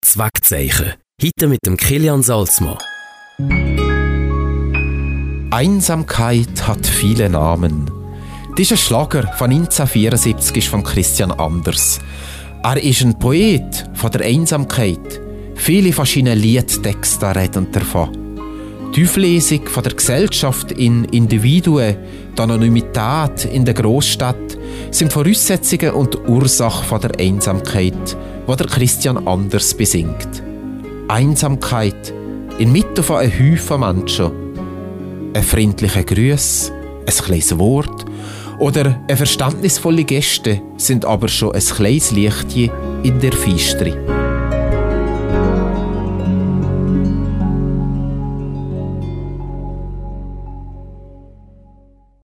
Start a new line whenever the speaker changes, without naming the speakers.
Herz wegzeichnen. Heute mit dem Kilian Salzmann.
Einsamkeit hat viele Namen. Dieser Schlager von 1974 ist von Christian Anders. Er ist ein Poet von der Einsamkeit. Viele verschiedene Liedtexte reden davon. Die Auflesung von der Gesellschaft in Individuen, die Anonymität in der Großstadt sind Voraussetzungen und Ursachen von der Einsamkeit, die der Christian Anders besingt. Einsamkeit inmitten von einem Haufen Menschen. Ein freundlicher Gruß, ein kleines Wort oder eine verständnisvolle Geste sind aber schon ein kleines Lichtchen in der Finsteri.